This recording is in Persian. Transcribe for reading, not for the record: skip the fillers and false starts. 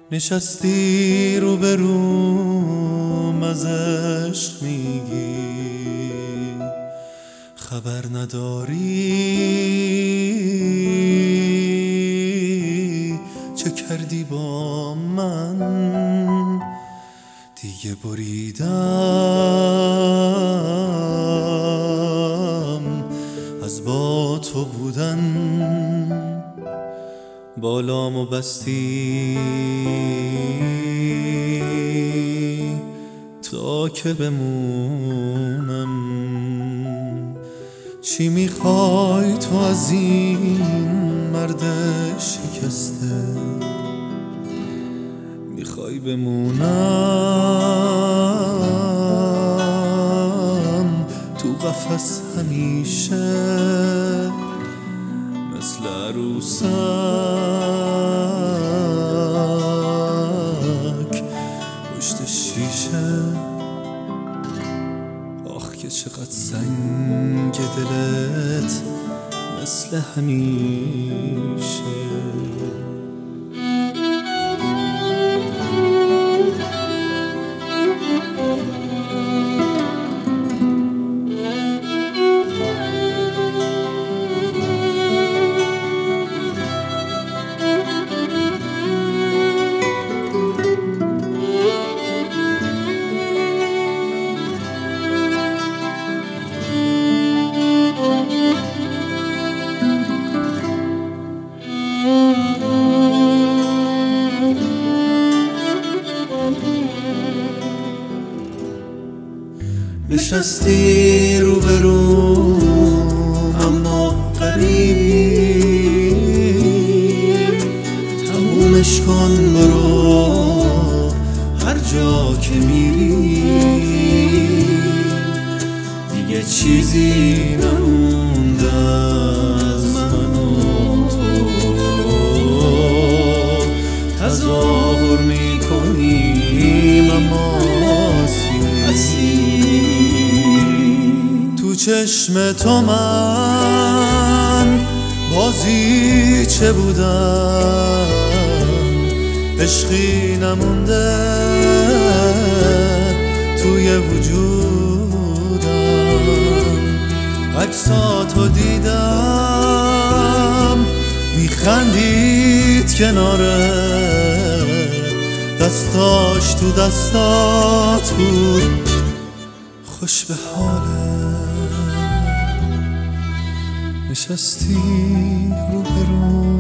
نشستی رو به روم از عشق میگی خبر نداری چه کردی با من دیگه بریدم از با تو بودن بالامو بستی تا که بمونم چی میخوای تو از این مرد شکسته میخوای بمونم تو قفس همیشه مثل عروسک پشت شیشه آخ که چقدر سنگ دلت مثل همیشه نشستی رو به رو اما قریبی تمومش کن برو هر جا که میری دیگه چیزی نمونده از من و تو تظاهر میکنیم اما تو چشم تو من بازی چه بودم عشقی نمونده توی وجودم عکساتو دیدم میخندید کناره دستاش تو دستات بود خوش به حاله نشستی رو به رو